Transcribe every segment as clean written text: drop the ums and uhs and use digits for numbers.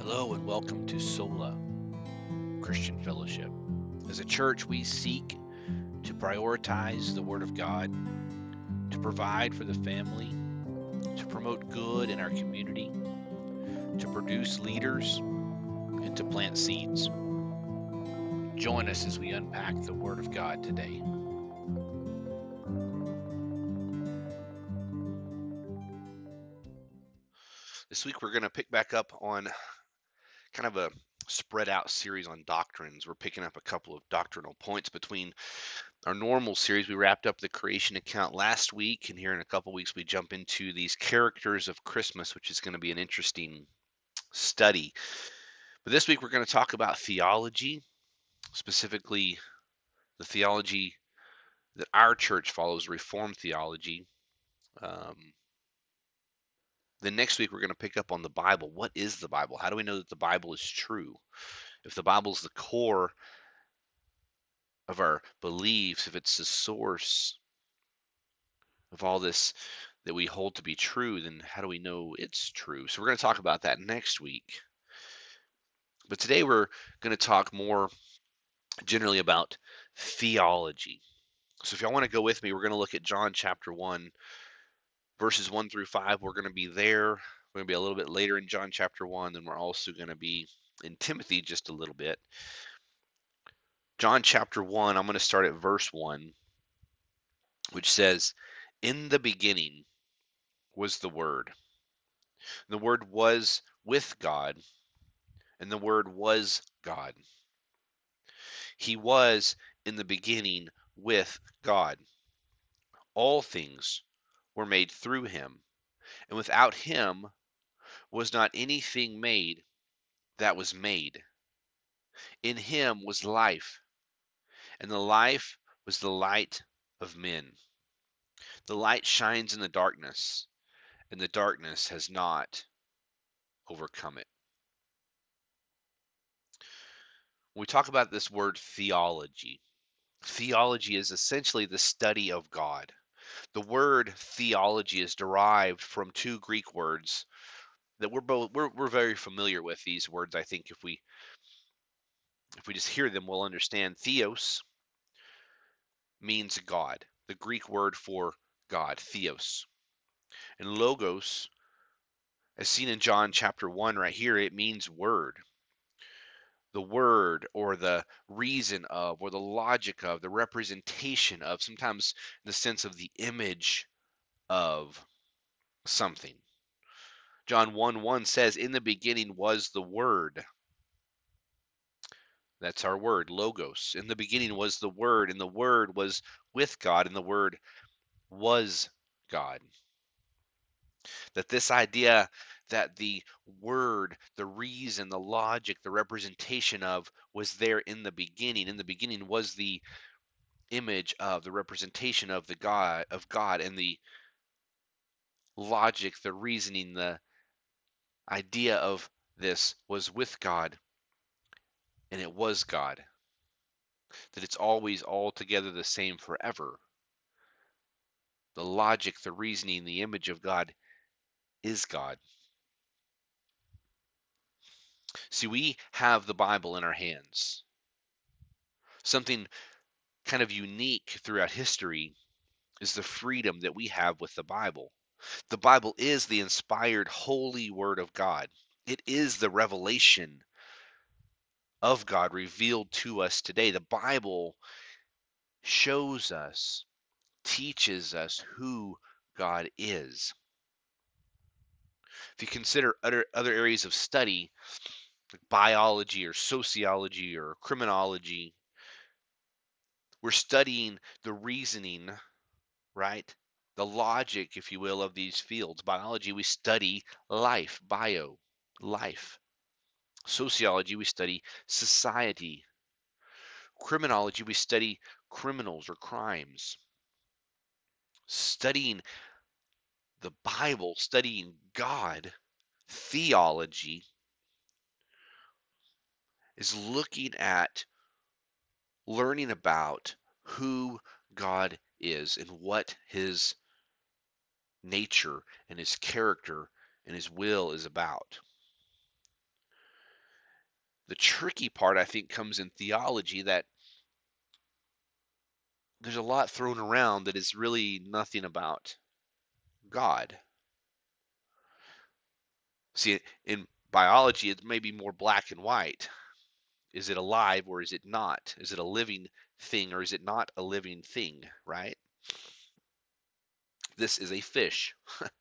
Hello and welcome to Sola Christian Fellowship. As a church, we seek to prioritize the Word of God, to provide for the family, to promote good in our community, to produce leaders, and to plant seeds. Join us as we unpack the Word of God today. This week, we're going to pick back up on kind of a spread out series on doctrines. We're picking up a couple of doctrinal points between our normal series. We wrapped up the creation account last week, and here in a couple weeks we jump into these characters of Christmas, which is going to be an interesting study. But this week we're going to talk about theology, specifically the theology that our church follows, Reformed theology. Then next week we're going to pick up on the Bible. What is the Bible? How do we know that the Bible is true? If the Bible is the core of our beliefs, if it's the source of all this that we hold to be true, then how do we know it's true? So we're going to talk about that next week. But today we're going to talk more generally about theology. So if y'all want to go with me, we're going to look at John chapter 1, verses 1 through 5. We're going to be there. We're going to be a little bit later in John chapter 1. Then we're also going to be in Timothy just a little bit. John chapter 1, I'm going to start at verse 1, which says, "In the beginning was the Word. The Word was with God, and the Word was God. He was in the beginning with God. All things were made through him, and without him was not anything made that was made. In him was life, and the life was the light of men. The light shines in the darkness, and the darkness has not overcome it." When we talk about this word theology, theology is essentially the study of God. The word theology is derived from two Greek words that we're very familiar with. These words, I think, if we just hear them, we'll understand. Theos means God, the Greek word for God, theos. And logos, as seen in John chapter 1 right here, it means word. The word, or the reason of, or the logic of, the representation of, sometimes in the sense of the image of something. John 1:1 says, "In the beginning was the Word." That's our word, logos. In the beginning was the Word, and the Word was with God, and the Word was God. That this idea that the Word, the reason, the logic, the representation of was there in the beginning. In the beginning was the image of, the representation of God, and the logic, the reasoning, the idea of this was with God, and it was God. That it's always altogether the same forever. The logic, the reasoning, the image of God is God. See, we have the Bible in our hands. Something kind of unique throughout history is the freedom that we have with the Bible. The Bible is the inspired, holy Word of God. It is the revelation of God revealed to us today. The Bible shows us, teaches us who God is. If you consider other areas of study, like biology or sociology or criminology, we're studying the reasoning, right? The logic, if you will, of these fields. Biology, we study life, bio, life. Sociology, we study society. Criminology, we study criminals or crimes. Studying the Bible, studying God, theology, is looking at, learning about who God is and what his nature and his character and his will is about. The tricky part, I think, comes in theology, that there's a lot thrown around that is really nothing about God. See, in biology, it may be more black and white. Is it alive or is it not? Is it a living thing or is it not a living thing, right? This is a fish.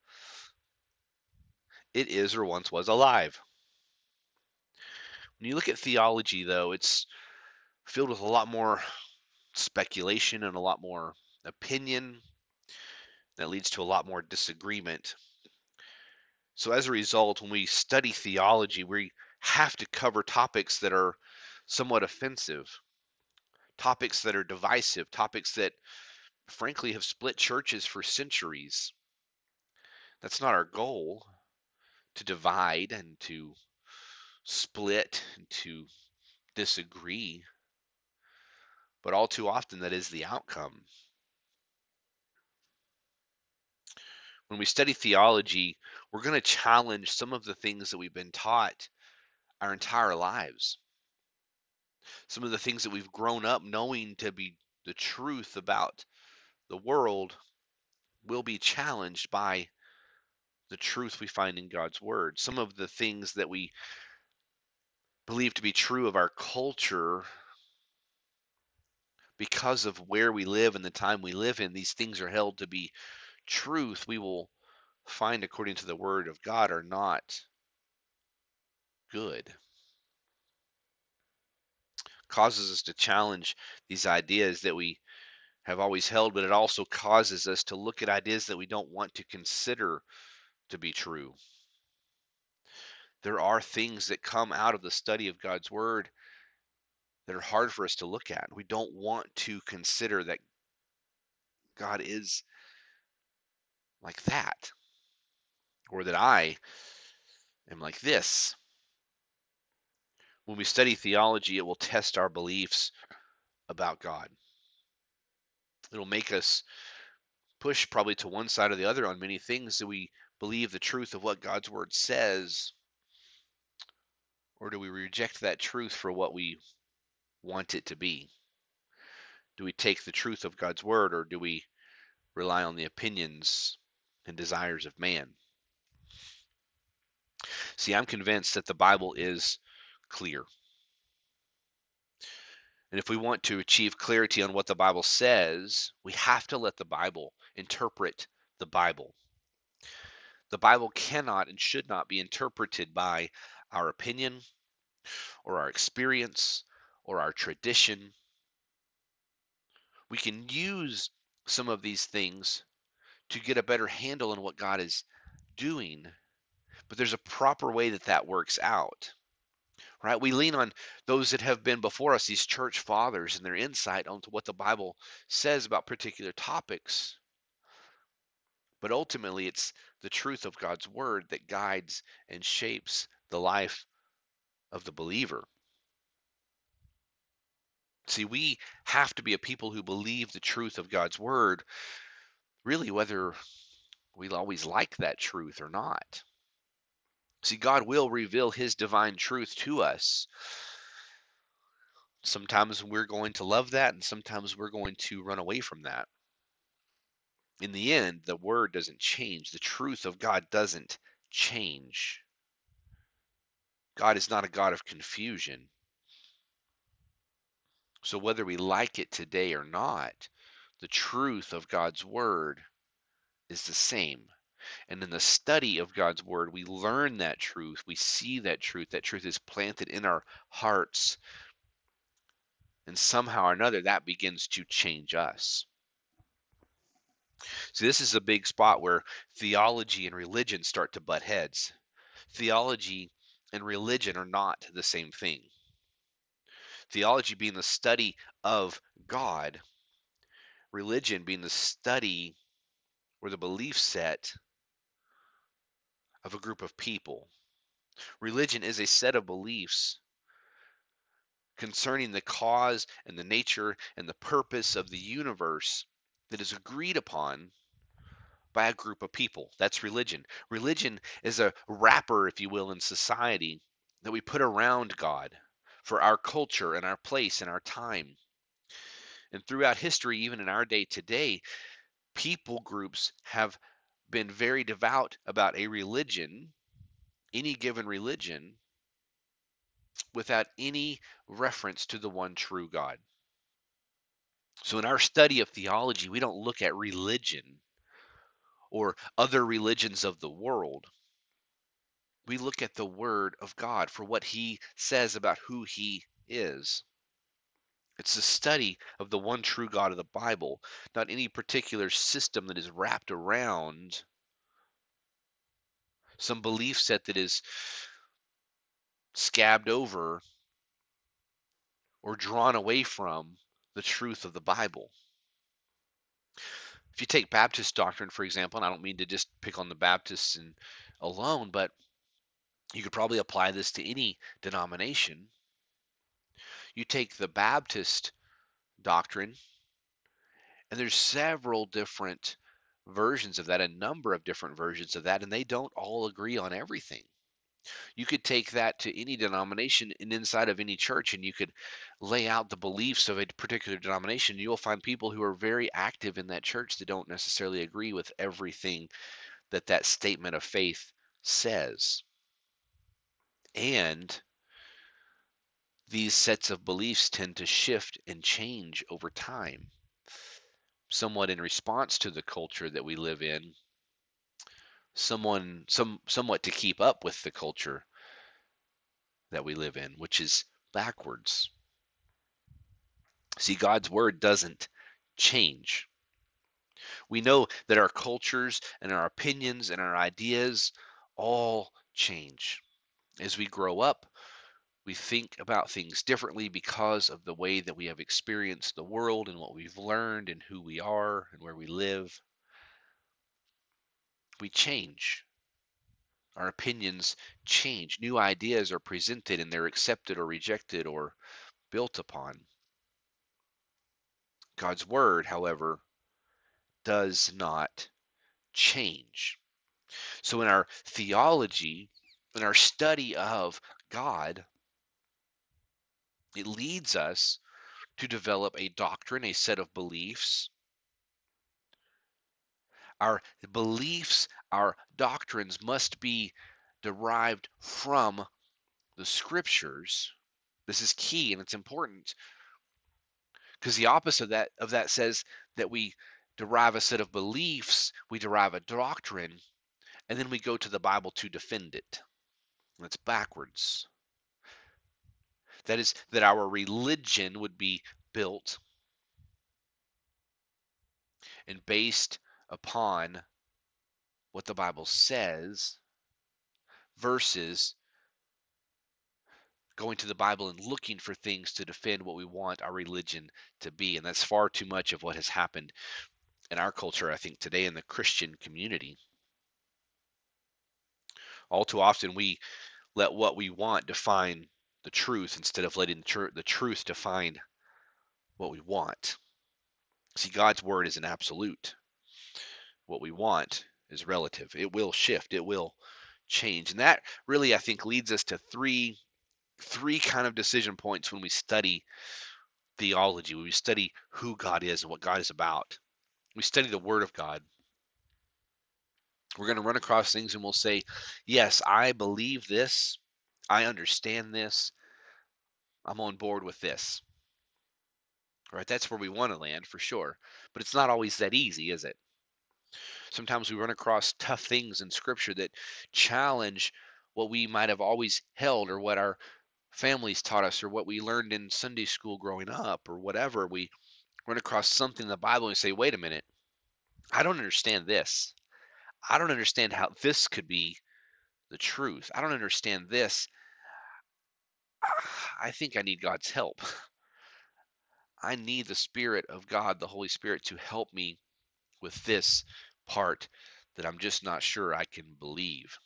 It is or once was alive. When you look at theology, though, it's filled with a lot more speculation and a lot more opinion that leads to a lot more disagreement. So as a result, when we study theology, we have to cover topics that are somewhat offensive, topics that are divisive, topics that frankly have split churches for centuries. That's not our goal, to divide and to split and to disagree, but all too often that is the outcome. When we study theology, we're going to challenge some of the things that we've been taught our entire lives. Some of the things that we've grown up knowing to be the truth about the world will be challenged by the truth we find in God's word. Some of the things that we believe to be true of our culture, because of where we live and the time we live in, these things are held to be truth, we will find according to the word of God are not good. Causes us to challenge these ideas that we have always held, but it also causes us to look at ideas that we don't want to consider to be true. There are things that come out of the study of God's word that are hard for us to look at. We don't want to consider that God is like that, or that I am like this. When we study theology, it will test our beliefs about God. It'll make us push probably to one side or the other on many things. Do we believe the truth of what God's word says, or do we reject that truth for what we want it to be? Do we take the truth of God's word, or do we rely on the opinions and desires of man? See, I'm convinced that the Bible is clear. And if we want to achieve clarity on what the Bible says, we have to let the Bible interpret the Bible. The Bible cannot and should not be interpreted by our opinion or our experience or our tradition. We can use some of these things to get a better handle on what God is doing, but there's a proper way that that works out. Right? We lean on those that have been before us, these church fathers, and their insight onto what the Bible says about particular topics. But ultimately, it's the truth of God's word that guides and shapes the life of the believer. See, we have to be a people who believe the truth of God's word, really, whether we'll always like that truth or not. See, God will reveal his divine truth to us. Sometimes we're going to love that, and sometimes we're going to run away from that. In the end, the word doesn't change. The truth of God doesn't change. God is not a God of confusion. So whether we like it today or not, the truth of God's word is the same. And in the study of God's word, we learn that truth. We see that truth. That truth is planted in our hearts. And somehow or another, that begins to change us. So this is a big spot where theology and religion start to butt heads. Theology and religion are not the same thing. Theology being the study of God, religion being the study or the belief set of a group of people. Religion is a set of beliefs concerning the cause and the nature and the purpose of the universe that is agreed upon by a group of people. That's religion. Religion is a wrapper, if you will, in society that we put around God. for our culture and our place and our time. And throughout history, even in our day today, people groups have been very devout about a religion, any given religion, without any reference to the one true God. So in our study of theology, we don't look at religion or other religions of the world. We look at the Word of God for what He says about who He is. It's the study of the one true God of the Bible, not any particular system that is wrapped around some belief set that is scabbed over or drawn away from the truth of the Bible. If you take Baptist doctrine, for example, and I don't mean to just pick on the Baptists alone, but you could probably apply this to any denomination. You take the Baptist doctrine, and there's several different versions of that, a number of different versions of that, and they don't all agree on everything. You could take that to any denomination and inside of any church, and you could lay out the beliefs of a particular denomination. You'll find people who are very active in that church that don't necessarily agree with everything that that statement of faith says. And these sets of beliefs tend to shift and change over time, somewhat in response to the culture that we live in, somewhat to keep up with the culture that we live in, which is backwards. See, God's word doesn't change. We know that our cultures and our opinions and our ideas all change. As we grow up, we think about things differently because of the way that we have experienced the world and what we've learned and who we are and where we live. We change. Our opinions change. New ideas are presented and they're accepted or rejected or built upon. God's word, however, does not change. So in our theology, in our study of God, it leads us to develop a doctrine, a set of beliefs. Our beliefs, our doctrines must be derived from the scriptures. This is key and it's important because the opposite of that says that we derive a set of beliefs, we derive a doctrine, and then we go to the Bible to defend it. That's backwards. That is, that our religion would be built and based upon what the Bible says versus going to the Bible and looking for things to defend what we want our religion to be. And that's far too much of what has happened in our culture, I think, today in the Christian community. All too often, we let what we want define the truth instead of letting the truth define what we want. See, God's word is an absolute. What we want is relative. It will shift. It will change. And that really, I think, leads us to three kind of decision points when we study theology, when we study who God is and what God is about. We study the Word of God. We're going to run across things and we'll say, yes, I believe this. I understand this. I'm on board with this. Right? That's where we want to land for sure. But it's not always that easy, is it? Sometimes we run across tough things in Scripture that challenge what we might have always held or what our families taught us or what we learned in Sunday school growing up or whatever. We run across something in the Bible and we say, wait a minute, I don't understand this. I don't understand how this could be the truth. I don't understand this. I think I need God's help. I need the Spirit of God, the Holy Spirit, to help me with this part that I'm just not sure I can believe.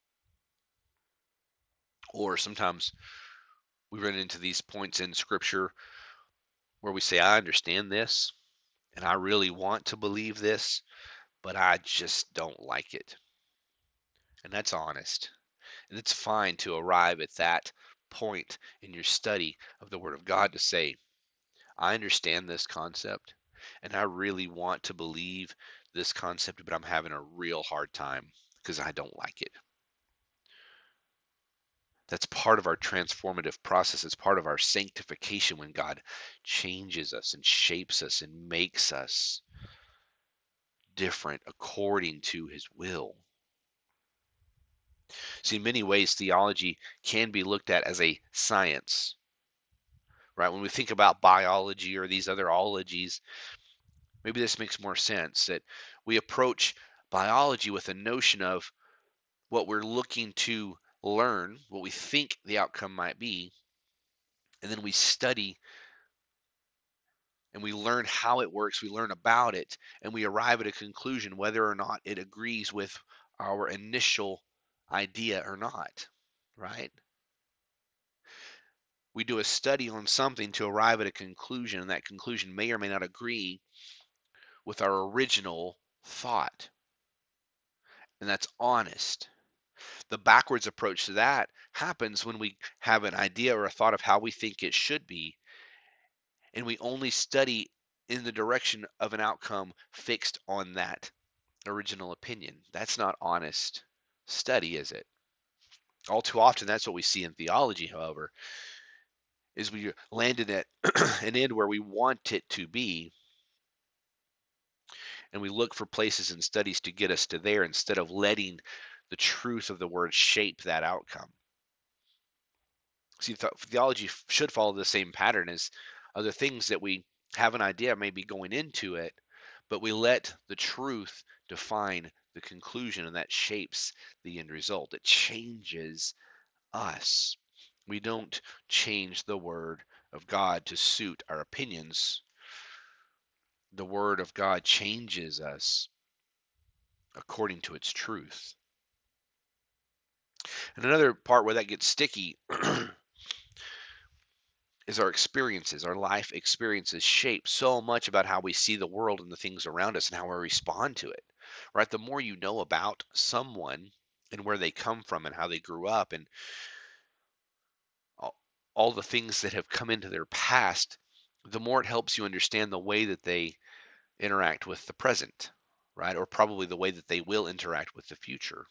Or sometimes we run into these points in Scripture where we say, I understand this and I really want to believe this, but I just don't like it. And that's honest. And it's fine to arrive at that point in your study of the Word of God to say, I understand this concept and I really want to believe this concept, but I'm having a real hard time because I don't like it. That's part of our transformative process. It's part of our sanctification when God changes us and shapes us and makes us different according to his will. See, in many ways, theology can be looked at as a science, right? When we think about biology or these other ologies, maybe this makes more sense that we approach biology with a notion of what we're looking to learn, what we think the outcome might be, and then we study and we learn how it works, we learn about it, and we arrive at a conclusion whether or not it agrees with our initial idea or not, right? We do a study on something to arrive at a conclusion, and that conclusion may or may not agree with our original thought, and that's honest. The backwards approach to that happens when we have an idea or a thought of how we think it should be, and we only study in the direction of an outcome fixed on that original opinion. That's not honest study, is it? All too often, that's what we see in theology, however, is we landed at an end where we want it to be, and we look for places and studies to get us to there instead of letting the truth of the word shape that outcome. See, theology should follow the same pattern as other things that we have an idea maybe going into it, but we let the truth define the conclusion, and that shapes the end result. It changes us. We don't change the word of God to suit our opinions. The word of God changes us according to its truth. And another part where that gets sticky is our experiences. Our life experiences shape so much about how we see the world and the things around us and how we respond to it. Right? The more you know about someone and where they come from and how they grew up and all the things that have come into their past, the more it helps you understand the way that they interact with the present, right? Or probably the way that they will interact with the future.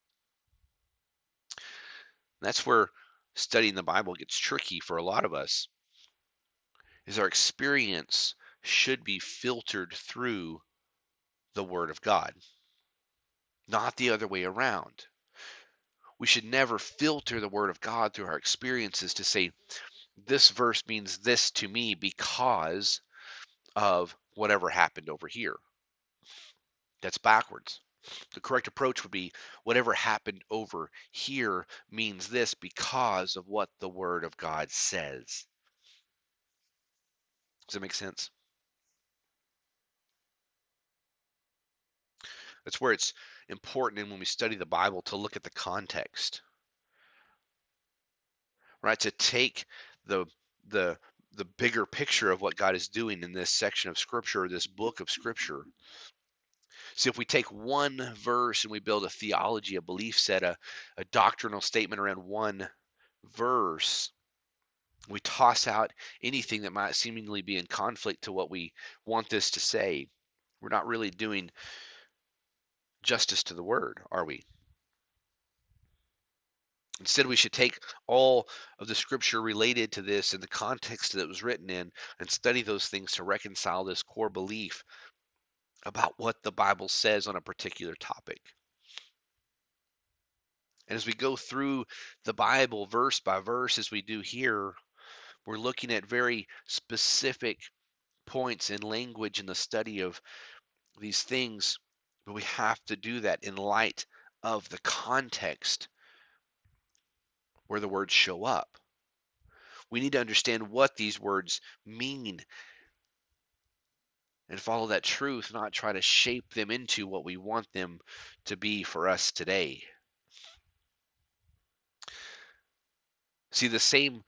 That's where studying the Bible gets tricky for a lot of us, is our experience should be filtered through the Word of God, not the other way around. We should never filter the Word of God through our experiences to say, this verse means this to me because of whatever happened over here. That's backwards. The correct approach would be whatever happened over here means this because of what the Word of God says. Does that make sense? That's where it's important, and when we study the Bible, to look at the context, right? To take the the the bigger picture of what God is doing in this section of Scripture, or this book of Scripture. See, if we take one verse and we build a theology, a belief set, a doctrinal statement around one verse, we toss out anything that might seemingly be in conflict to what we want this to say. We're not really doing justice to the word, are we? Instead, we should take all of the scripture related to this and the context that it was written in and study those things to reconcile this core belief about what the Bible says on a particular topic. And as we go through the Bible verse by verse, as we do here, we're looking at very specific points in language in the study of these things, but we have to do that in light of the context where the words show up. We need to understand what these words mean and follow that truth, not try to shape them into what we want them to be for us today. See, the same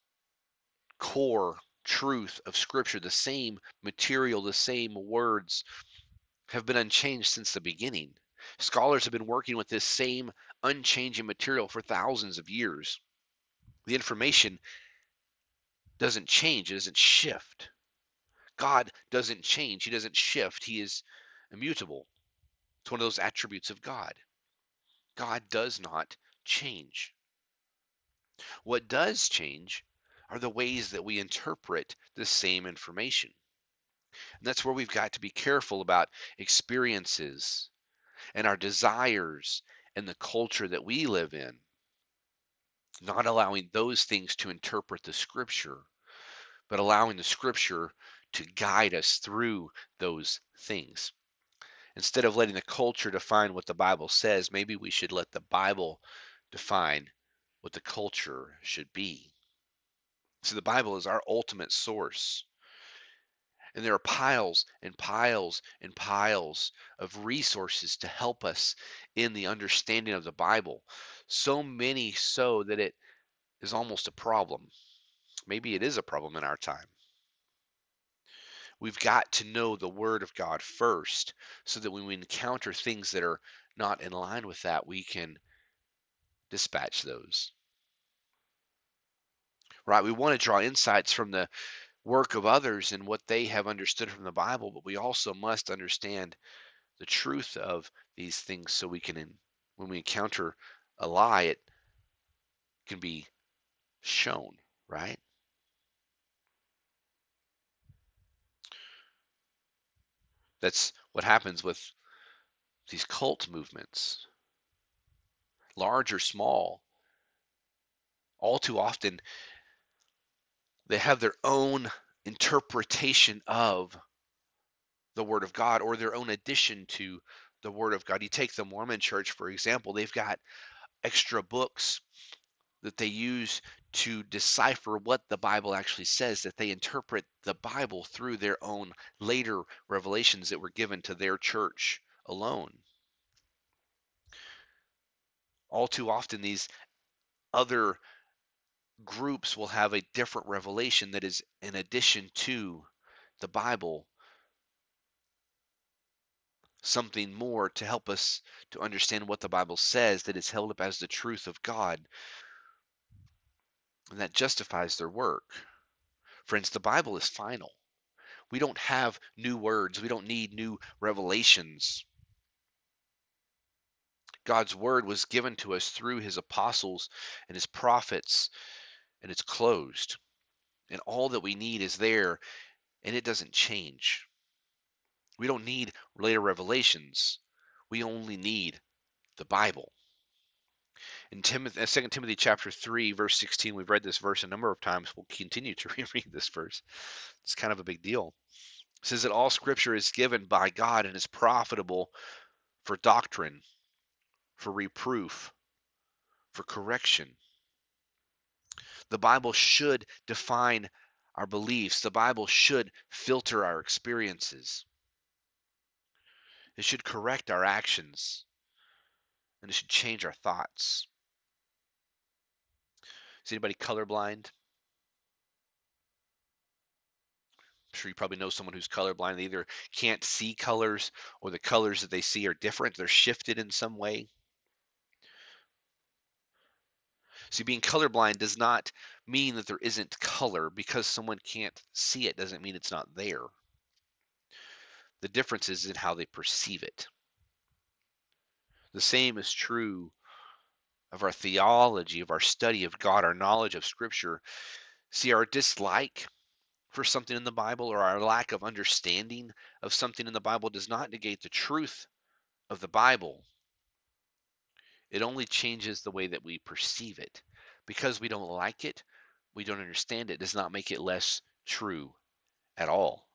core truth of Scripture, the same material, the same words have been unchanged since the beginning. Scholars have been working with this same unchanging material for thousands of years. The information doesn't change, it doesn't shift. God doesn't change, he doesn't shift, he is immutable. It's one of those attributes of God. God does not change. What does change are the ways that we interpret the same information. And that's where we've got to be careful about experiences and our desires and the culture that we live in, not allowing those things to interpret the scripture, but allowing the scripture to guide us through those things. Instead of letting the culture define what the Bible says, maybe we should let the Bible define what the culture should be. So the Bible is our ultimate source. And there are piles and piles and piles of resources to help us in the understanding of the Bible. So many so that it is almost a problem. Maybe it is a problem in our time. We've got to know the Word of God first so that when we encounter things that are not in line with that, we can dispatch those. Right? We want to draw insights from the work of others and what they have understood from the Bible, but we also must understand the truth of these things so we can, when we encounter a lie, it can be shown, right? That's what happens with these cult movements, large or small. All too often, they have their own interpretation of the Word of God or their own addition to the Word of God. You take the Mormon Church, for example, they've got extra books that they use to decipher what the Bible actually says, that they interpret the Bible through their own later revelations that were given to their church alone. All too often, these other groups will have a different revelation that is in addition to the Bible, something more to help us to understand what the Bible says, that is held up as the truth of God, and that justifies their work. Friends, the Bible is final. We don't have new words. We don't need new revelations. God's word was given to us through his apostles and his prophets, and it's closed. And all that we need is there, and it doesn't change. We don't need later revelations. We only need the Bible. In 2 Timothy chapter 3, verse 16, we've read this verse a number of times. We'll continue to reread this verse. It's kind of a big deal. It says that all scripture is given by God and is profitable for doctrine, for reproof, for correction. The Bible should define our beliefs. The Bible should filter our experiences. It should correct our actions, and it should change our thoughts. Is anybody colorblind? I'm sure you probably know someone who's colorblind. They either can't see colors or the colors that they see are different. They're shifted in some way. See, being colorblind does not mean that there isn't color. Because someone can't see it doesn't mean it's not there. The difference is in how they perceive it. The same is true of our theology, of our study of God, our knowledge of Scripture. See, our dislike for something in the Bible or our lack of understanding of something in the Bible does not negate the truth of the Bible. It only changes the way that we perceive it. Because we don't like it, we don't understand it, does not make it less true at all.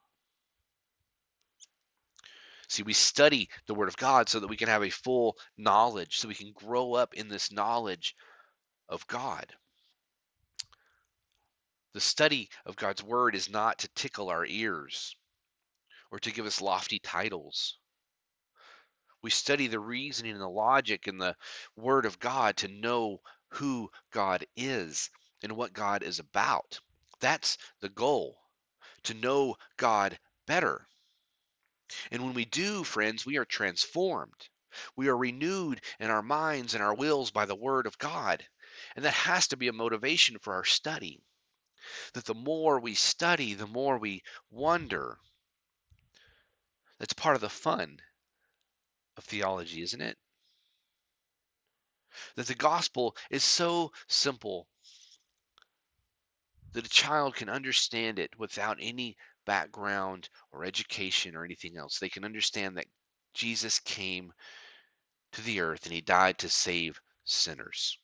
See, we study the Word of God so that we can have a full knowledge, so we can grow up in this knowledge of God. The study of God's Word is not to tickle our ears or to give us lofty titles. We study the reasoning and the logic and the Word of God to know who God is and what God is about. That's the goal, to know God better. And when we do, friends, we are transformed. We are renewed in our minds and our wills by the Word of God. And that has to be a motivation for our study. That the more we study, the more we wonder. That's part of the fun of theology, isn't it? That the gospel is so simple that a child can understand it without any background or education or anything else. They can understand that Jesus came to the earth and he died to save sinners.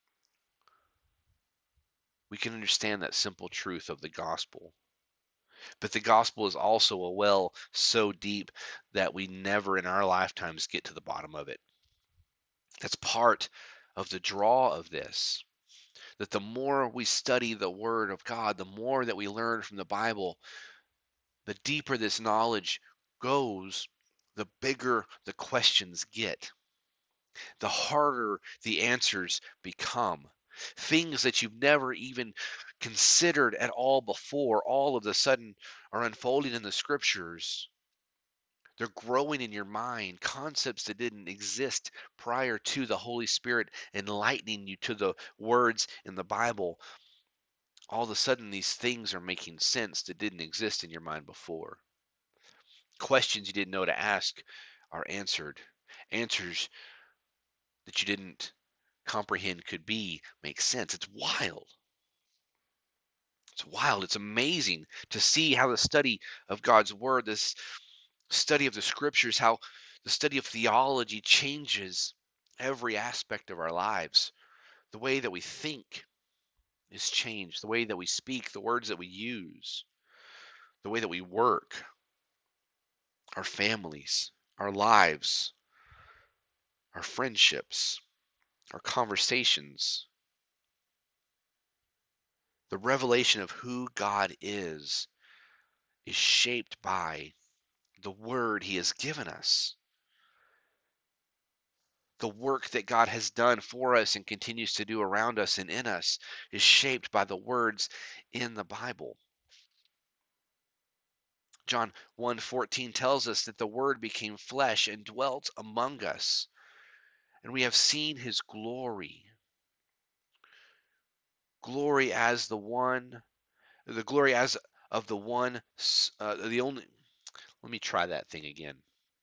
We can understand that simple truth of the gospel. But the gospel is also a well so deep that we never in our lifetimes get to the bottom of it. That's part of the draw of this. That the more we study the Word of God, the more that we learn from the Bible, the deeper this knowledge goes, the bigger the questions get, the harder the answers become. Things that you've never even considered at all before, all of a sudden are unfolding in the scriptures. They're growing in your mind, concepts that didn't exist prior to the Holy Spirit enlightening you to the words in the Bible. All of a sudden, these things are making sense that didn't exist in your mind before. Questions you didn't know to ask are answered. Answers that you didn't comprehend could be make sense. It's wild. It's wild. It's amazing to see how the study of God's Word, this study of the Scriptures, how the study of theology changes every aspect of our lives. The way that we think is changed, the way that we speak, the words that we use, the way that we work, our families, our lives, our friendships, our conversations. The revelation of who God is shaped by the word he has given us. The work that God has done for us and continues to do around us and in us is shaped by the words in the Bible. John 1:14 tells us that the word became flesh and dwelt among us, and we have seen his glory. Glory as the glory as of the one, the only, let me try that thing again.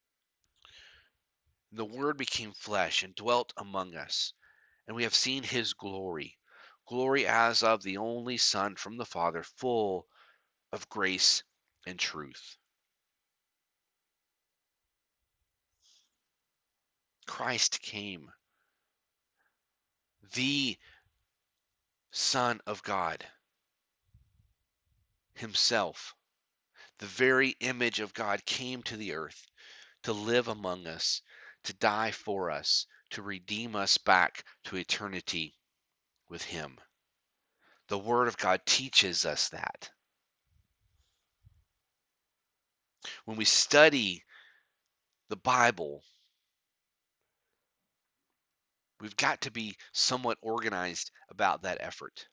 The Word became flesh and dwelt among us, and we have seen his glory, glory as of the only Son from the Father, full of grace and truth. Christ came, the Son of God himself, the very image of God, came to the earth to live among us, to die for us, to redeem us back to eternity with him. The Word of God teaches us that. When we study the Bible, we've got to be somewhat organized about that effort,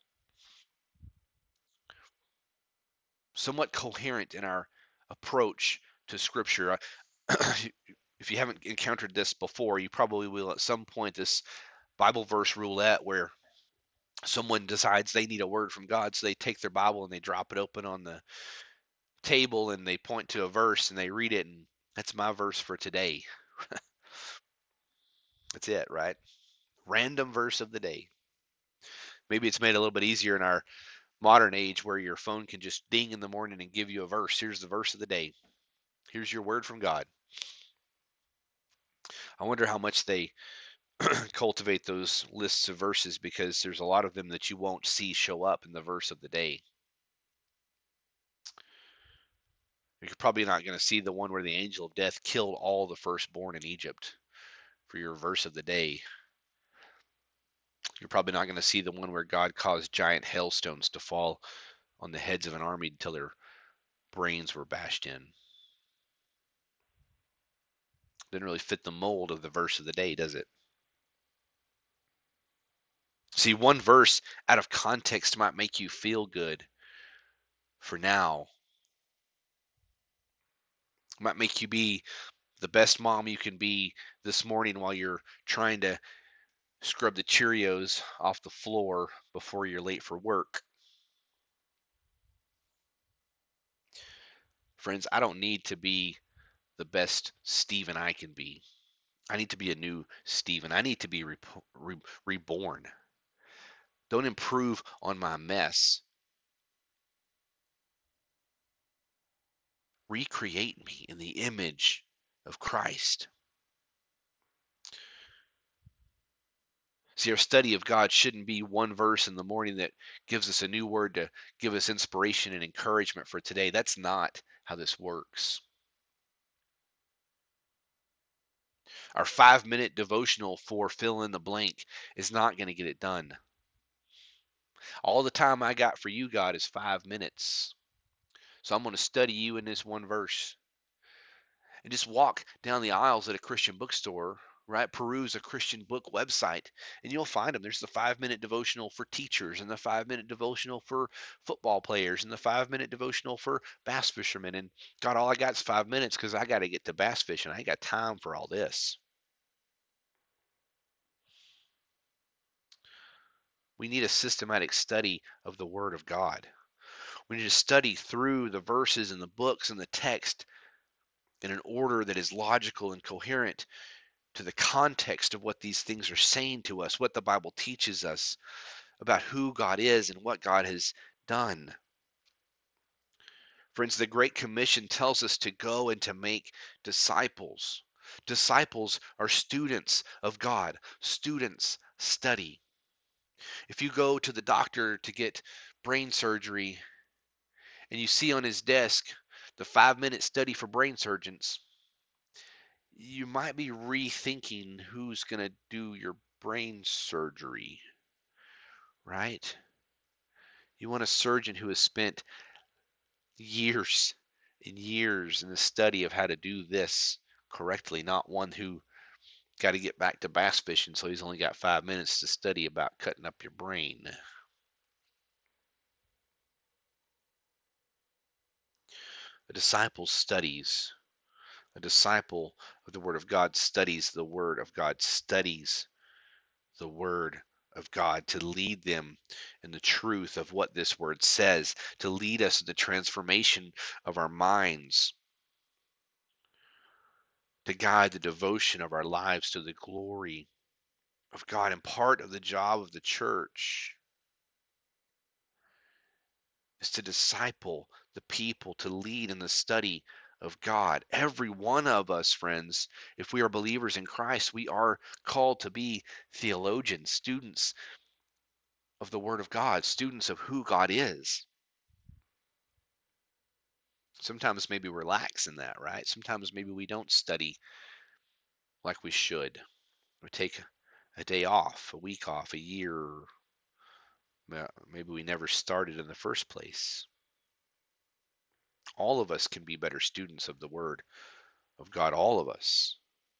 somewhat coherent in our approach to Scripture. If you haven't encountered this before, you probably will at some point, this Bible verse roulette where someone decides they need a word from God, so they take their Bible and they drop it open on the table and they point to a verse and they read it, and that's my verse for today. That's it, right? Random verse of the day. Maybe it's made a little bit easier in our modern age where your phone can just ding in the morning and give you a verse. Here's the verse of the day. Here's your word from God. I wonder how much they cultivate those lists of verses, because there's a lot of them that you won't see show up in the verse of the day. You're probably not going to see the one where the angel of death killed all the firstborn in Egypt for your verse of the day. You're probably not going to see the one where God caused giant hailstones to fall on the heads of an army until their brains were bashed in. Didn't really fit the mold of the verse of the day, does it? See, one verse out of context might make you feel good for now. It might make you be the best mom you can be this morning while you're trying to scrub the Cheerios off the floor before you're late for work. Friends, I don't need to be the best Stephen I can be. I need to be a new Stephen. I need to be reborn. Don't improve on my mess. Recreate me in the image of Christ. See, our study of God shouldn't be one verse in the morning that gives us a new word to give us inspiration and encouragement for today. That's not how this works. Our 5-minute devotional for fill in the blank is not going to get it done. All the time I got for you, God, is 5 minutes. So I'm going to study you in this one verse. And just walk down the aisles at a Christian bookstore, right? Peruse a Christian book website, and you'll find them. There's the 5-minute devotional for teachers, and the 5-minute devotional for football players, and the 5-minute devotional for bass fishermen. And God, all I got is 5 minutes because I got to get to bass fishing. I ain't got time for all this. We need a systematic study of the Word of God. We need to study through the verses and the books and the text in an order that is logical and coherent to the context of what these things are saying to us, what the Bible teaches us about who God is and what God has done. Friends, the Great Commission tells us to go and to make disciples. Disciples are students of God. Students study. If you go to the doctor to get brain surgery and you see on his desk the 5-minute study for brain surgeons, you might be rethinking who's going to do your brain surgery, right? You want a surgeon who has spent years and years in the study of how to do this correctly, not one who got to get back to bass fishing, so he's only got 5 minutes to study about cutting up your brain. A disciple studies. A disciple of the Word of God studies the Word of God, studies the Word of God to lead them in the truth of what this Word says, to lead us in the transformation of our minds, to guide the devotion of our lives to the glory of God. And part of the job of the church is to disciple the people, to lead in the study of God. Every one of us, friends, if we are believers in Christ, we are called to be theologians, students of the Word of God, students of who God is. Sometimes maybe we're lax in that, right? Sometimes maybe we don't study like we should. We take a day off, a week off, a year. Maybe we never started in the first place. All of us can be better students of the Word of God, all of us.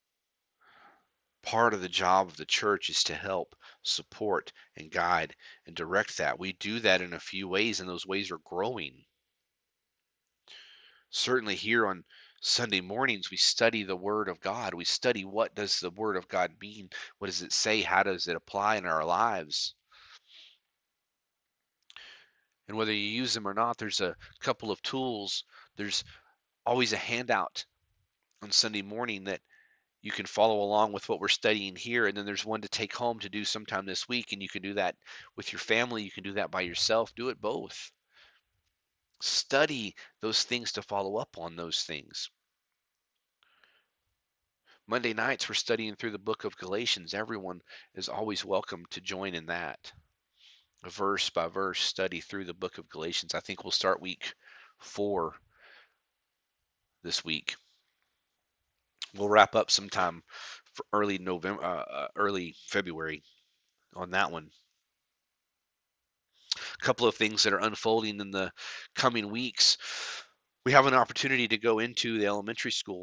Part of the job of the church is to help, support, and guide and direct that. We do that in a few ways, and those ways are growing. Certainly here on Sunday mornings, we study the Word of God. We study what does the Word of God mean? What does it say? How does it apply in our lives? And whether you use them or not, there's a couple of tools. There's always a handout on Sunday morning that you can follow along with what we're studying here. And then there's one to take home to do sometime this week. And you can do that with your family. You can do that by yourself. Do it both. Study those things to follow up on those things. Monday nights, we're studying through the book of Galatians. Everyone is always welcome to join in that. A verse by verse study through the book of Galatians. I think we'll start week 4 this week. We'll wrap up sometime for early February on that one. A couple of things that are unfolding in the coming weeks. We have an opportunity to go into the elementary school.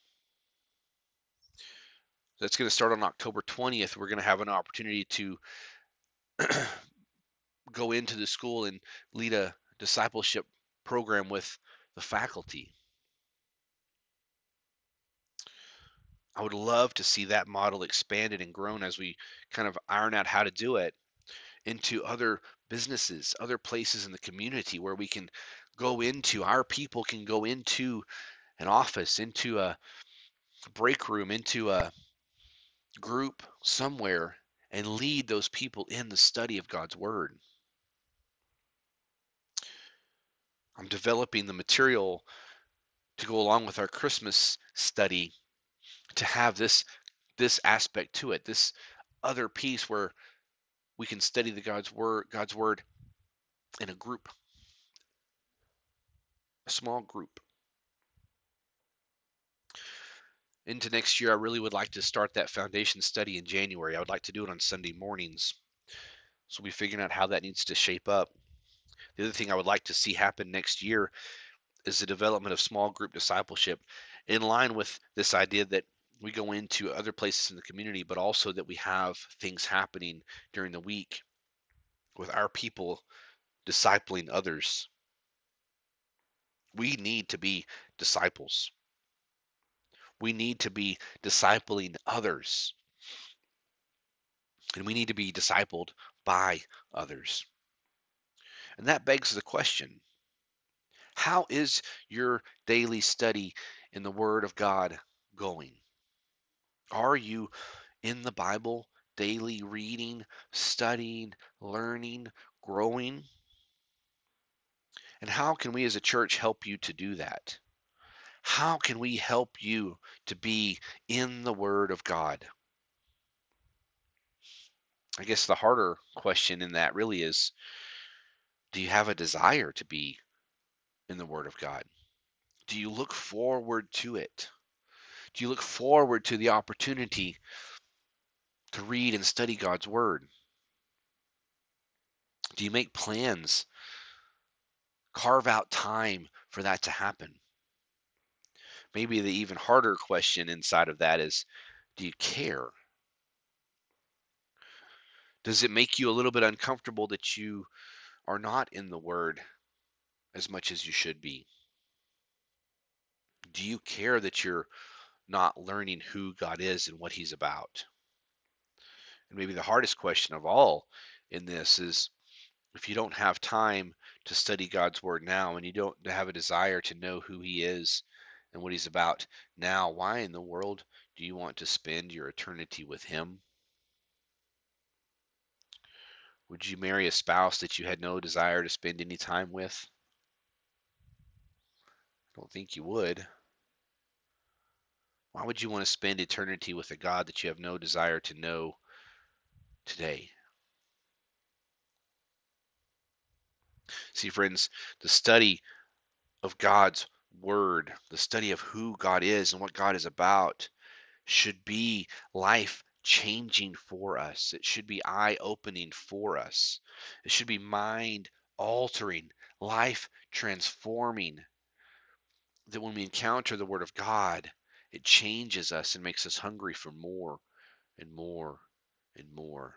That's going to start on October 20th. We're going to have an opportunity to go into the school and lead a discipleship program with the faculty. I would love to see that model expanded and grown as we kind of iron out how to do it into other businesses, other places in the community where we can go into, our people can go into an office, into a break room, into a group somewhere and lead those people in the study of God's word. I'm developing the material to go along with our Christmas study to have this aspect to it, this other piece where we can study God's word in a group, a small group. Into next year, I really would like to start that foundation study in January. I would like to do it on Sunday mornings. So we'll be figuring out how that needs to shape up. The other thing I would like to see happen next year is the development of small group discipleship in line with this idea that we go into other places in the community, but also that we have things happening during the week with our people discipling others. We need to be disciples. We need to be discipling others, and we need to be discipled by others. And that begs the question, how is your daily study in the Word of God going? Are you in the Bible, daily reading, studying, learning, growing? And how can we as a church help you to do that? How can we help you to be in the Word of God? I guess the harder question in that really is, do you have a desire to be in the Word of God? Do you look forward to it? Do you look forward to the opportunity to read and study God's Word? Do you make plans, carve out time for that to happen? Maybe the even harder question inside of that is, do you care? Does it make you a little bit uncomfortable that you are not in the Word as much as you should be? Do you care that you're not learning who God is and what He's about? And maybe the hardest question of all in this is, if you don't have time to study God's Word now and you don't have a desire to know who He is and what He's about now, why in the world do you want to spend your eternity with Him? Would you marry a spouse that you had no desire to spend any time with? I don't think you would. Why would you want to spend eternity with a God that you have no desire to know today? See, friends, the study of God's Word, the study of who God is and what God is about, should be life changing for us. It should be eye opening for us. It should be mind altering, life transforming. That when we encounter the Word of God, it changes us and makes us hungry for more and more and more.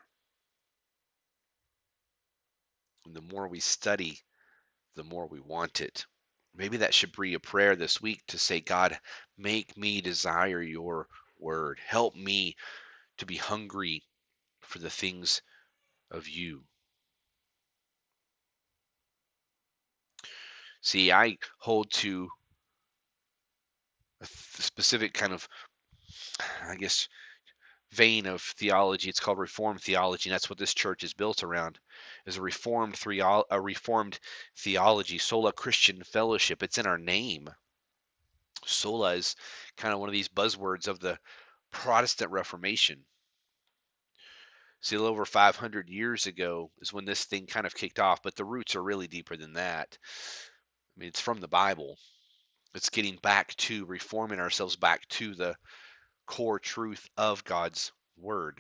And the more we study, the more we want it. Maybe that should be a prayer this week to say, God, make me desire your word. Help me to be hungry for the things of you. See, I hold to a specific kind of, I guess, vein of theology. It's called Reformed theology, and that's what this church is built around. Is a Reformed theology, sola Christian fellowship. It's in our name. Sola is kind of one of these buzzwords of the Protestant Reformation. See, a little over 500 years ago is when this thing kind of kicked off, but the roots are really deeper than that. I mean, it's from the Bible. It's getting back to reforming ourselves back to the core truth of God's Word.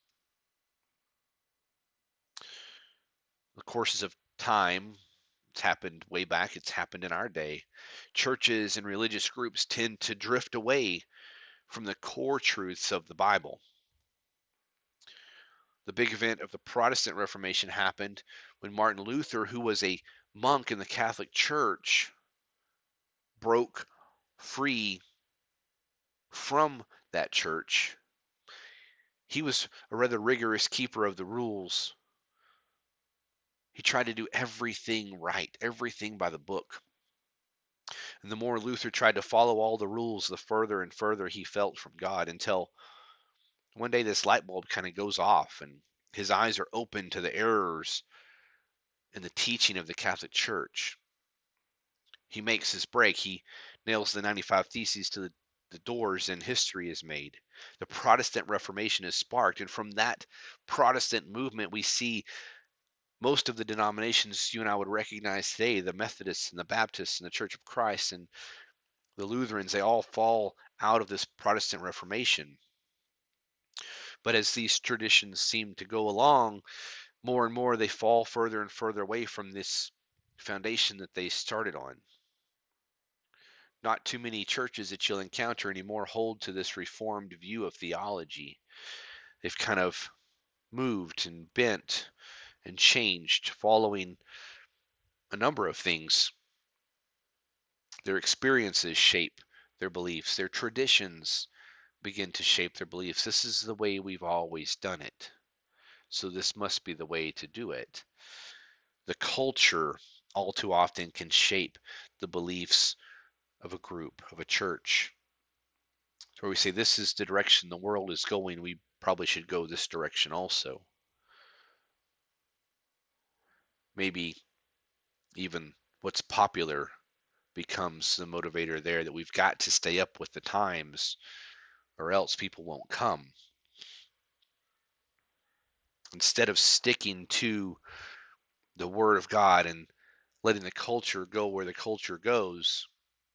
The courses of time, it's happened way back, it's happened in our day. Churches and religious groups tend to drift away from the core truths of the Bible. The big event of the Protestant Reformation happened when Martin Luther, who was a monk in the Catholic Church, broke free from that church. He was a rather rigorous keeper of the rules. He tried to do everything right, everything by the book. And the more Luther tried to follow all the rules, the further and further he felt from God, until one day this light bulb kind of goes off and his eyes are open to the errors in the teaching of the Catholic Church. He makes his break. He nails the 95 Theses to the doors, and history is made. The Protestant Reformation is sparked, and from that Protestant movement we see most of the denominations you and I would recognize today, the Methodists and the Baptists and the Church of Christ and the Lutherans, they all fall out of this Protestant Reformation. But as these traditions seem to go along, more and more they fall further and further away from this foundation that they started on. Not too many churches that you'll encounter anymore hold to this reformed view of theology. They've kind of moved and bent and changed following a number of things. Their experiences shape their beliefs. Their traditions begin to shape their beliefs. This is the way we've always done it, so this must be the way to do it. The culture all too often can shape the beliefs of a group, of a church. So where we say this is the direction the world is going, we probably should go this direction also. Maybe even what's popular becomes the motivator there, that we've got to stay up with the times or else people won't come. Instead of sticking to the Word of God and letting the culture go where the culture goes,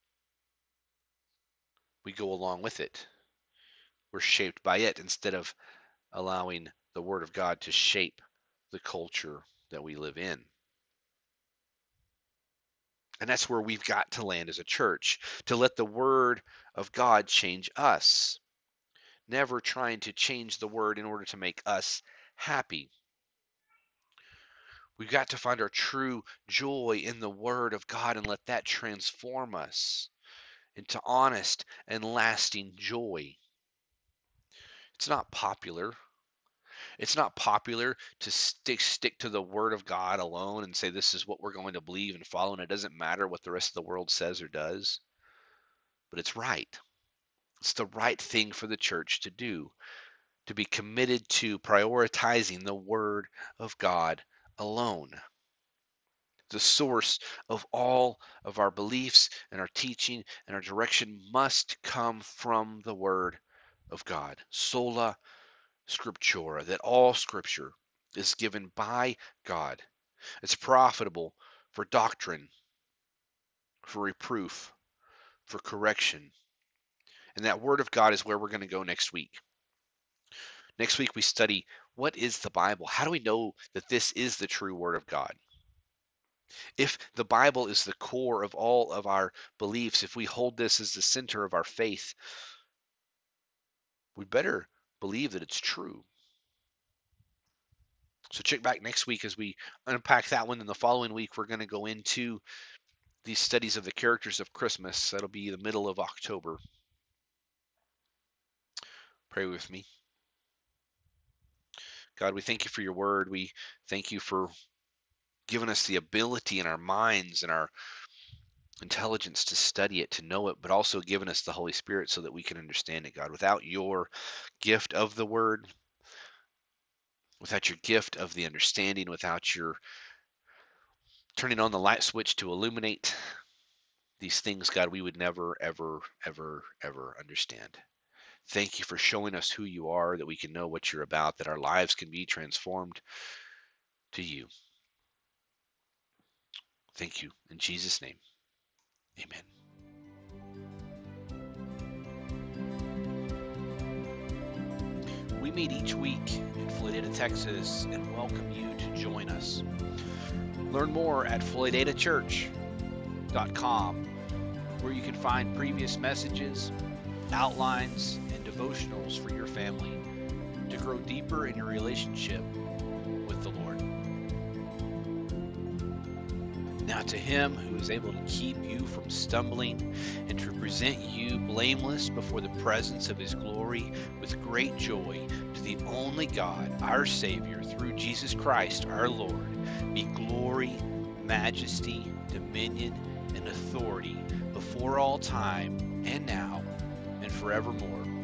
we go along with it. We're shaped by it instead of allowing the Word of God to shape the culture that we live in. And that's where we've got to land as a church, to let the Word of God change us. Never trying to change the Word in order to make us happy. We've got to find our true joy in the Word of God and let that transform us into honest and lasting joy. It's not popular. It's not popular to stick to the Word of God alone and say this is what we're going to believe and follow, and it doesn't matter what the rest of the world says or does. But it's right. It's the right thing for the church to do, to be committed to prioritizing the Word of God alone. The source of all of our beliefs and our teaching and our direction must come from the Word of God. Sola Scriptura, that all Scripture is given by God. It's profitable for doctrine, for reproof, for correction. And that Word of God is where we're going to go next week. Next week we study, what is the Bible? How do we know that this is the true Word of God? If the Bible is the core of all of our beliefs, if we hold this as the center of our faith, we better believe that it's true. So check back next week as we unpack that one. And the following week, we're going to go into these studies of the characters of Christmas. That'll be the middle of October. Pray with me. God, we thank you for your word. We thank you for giving us the ability in our minds and our intelligence to study it, to know it, but also giving us the Holy Spirit so that we can understand it, God. Without your gift of the word, without your gift of the understanding, without your turning on the light switch to illuminate these things, God, we would never, ever, ever, ever understand. Thank you for showing us who you are, that we can know what you're about, that our lives can be transformed to you. Thank you. In Jesus' name, amen. We meet each week in Floydada, Texas, and welcome you to join us. Learn more at floydadachurch.com, where you can find previous messages, outlines, and devotionals for your family to grow deeper in your relationship with the Lord. Now to him who is able to keep you from stumbling and to present you blameless before the presence of his glory with great joy, to the only God, our Savior, through Jesus Christ our Lord, be glory, majesty, dominion, and authority before all time and now and forevermore.